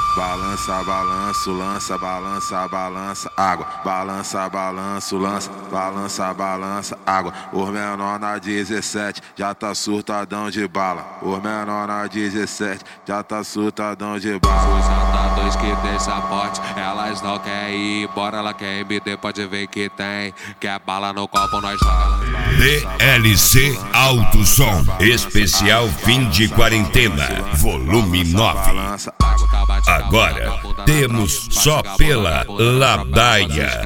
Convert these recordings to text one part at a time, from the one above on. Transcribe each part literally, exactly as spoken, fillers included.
Balança, balanço, lança, balança, balança, água. Balança, balanço, lança, balança, balança, água. Os menor na dezessete já tá surtadão de bala. Os menor na dezessete já tá surtadão de bala. Os atadores que deixa forte, elas não querem ir embora, ela quer M D, pode ver que tem. Quer bala no copo, nós joga. D L C Alto Som, especial fim de quarentena, volume nove. Agora temos só pela Ladaia.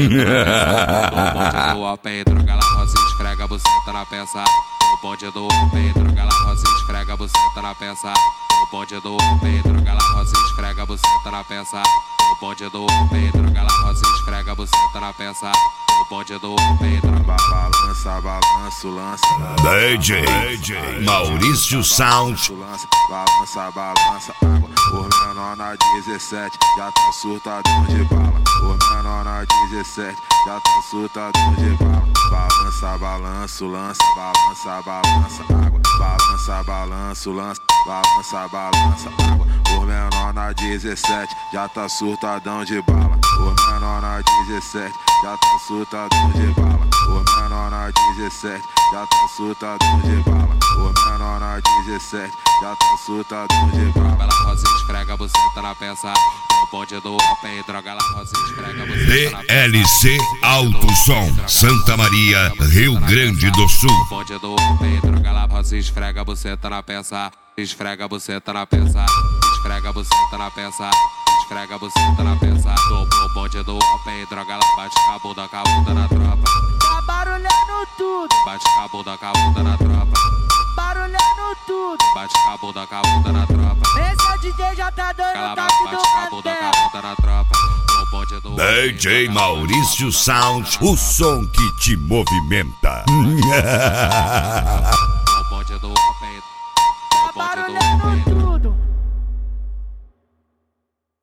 Esfrega a buceta na peça. O bonde do Pedro Galarrosa esfrega a buceta na peça. O bonde do Pedro Galarrosa esfrega a buceta na peça. O bonde do Pedro Galarrosa esfrega a buceta na peça. O bonde do Pedro. Balança, balanço, lança. D J Maurício Sound. Balança, balança, água. Os menor na dezessete já tá surtadão de bala. Os menor na dezessete já tá surtadão de bala. Balança, balanço, lança, balança, balança, água. Balança, balanço, lança, balança, balança, água. Os menor na dezessete já tá surtadão de bala. Os menor na dezessete já tá surtadão de bala. Os menor na dezessete já tá surtadão de bala. Os menor na dezessete já tá surtadão de bala. Ela rosa esfrega a buceta na peça. O bonde do Pedro Galarrosa esfrega a buceta na peça. D L C Alto Som, Santa Maria, Rio Grande do Sul. O bonde do Pedro Galarrosa esfrega a buceta na peça. Esfrega a buceta na peça. Esfrega a buceta na peça. Esfrega a buceta na peça. O bonde do Pedro Galarrosa bate com a bunda, com a bunda na tropa. Tá barulhando tudo, Bate com a bunda, com a bunda na tropa. barulhando tudo. Bate com a bunda, com a bunda na tropa. Esse D J já tá dando Ela toque bate do com a bunda, com a Raté. bunda na tropa. O bonde do D J Maurício Sound, o som que te movimenta.